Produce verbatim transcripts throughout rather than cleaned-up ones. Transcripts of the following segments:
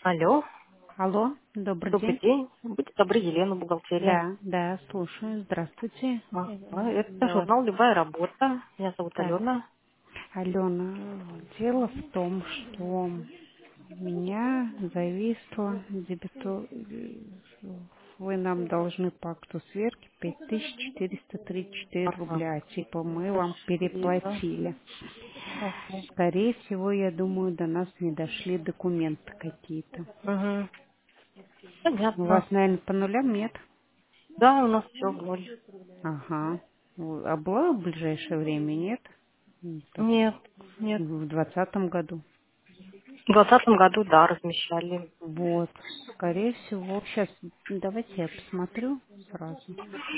Алло, Алло, добрый добрый день. день. Будьте добры, Елена, бухгалтерия. Да, да, слушаю. Здравствуйте. Э, Ага, это Я вас... журнал «Любая работа». Меня зовут Так, Алена. Алена, дело в том, что у меня зависло дебету... Вы нам должны по акту сверки пять тысяч четыреста тридцать четыре Ага, рубля. Типа мы вам спасибо. переплатили. Ага. Скорее всего, я думаю, до нас не дошли документы какие-то. Угу. У вас, Понятно. наверное, по нулям нет? Да, у нас все в ноль. Ага. В- А было в ближайшее время, нет? М, Так, Нет, нет. в двадцатом году. В двадцатом году, да, размещали. Вот. Скорее всего. Сейчас, давайте я посмотрю сразу.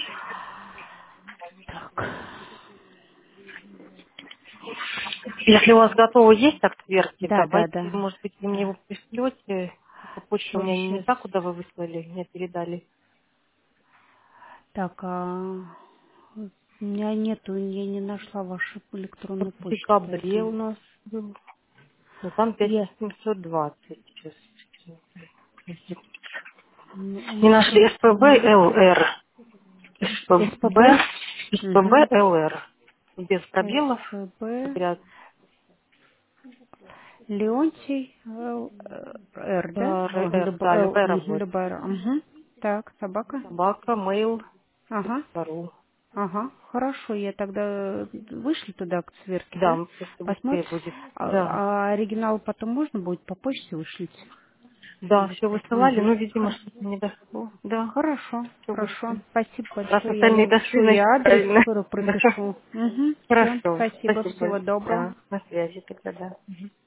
Так. Если у вас готовы есть так сверки, Да, да, давайте, да. может быть, вы мне его пришлете. По почте у меня не Сейчас. так, куда вы выслали, мне передали. Так, а у меня нету, я не нашла вашу Вот электронную в почту, декабре поэтому. у нас был. Ну, там Я пять тысяч семьсот двадцать сейчас. ну, у Не меня нашли СПБ ЛР. СПБ, СПБ. Угу. СПБ ЛР. Без пробелов. СПБ. Подряд. Леонтий Л, э, Р, да? Л, РР, Люб- да, Л, любая мгм, работа. Любара. Мгм. Так, собака. Собака, mail, Ага, ру. ага. Хорошо, я тогда вышли туда к сверке, Да, да? м, просто быстрее Посмотрим. будет. Да. А, а оригинал потом можно будет по почте вышлить? Да, Вот. все высылали, Мгм. но, видимо, Хор- что-то не дошло. Да, Хорошо, все хорошо. вышло. Спасибо Раз большое. Я остальные дошли, напишу и значит, адрес, правильно. скоро Да. пропишу. Угу. Все, Хорошо. спасибо, Спасибо. всего доброго. Да, на связи тогда, да.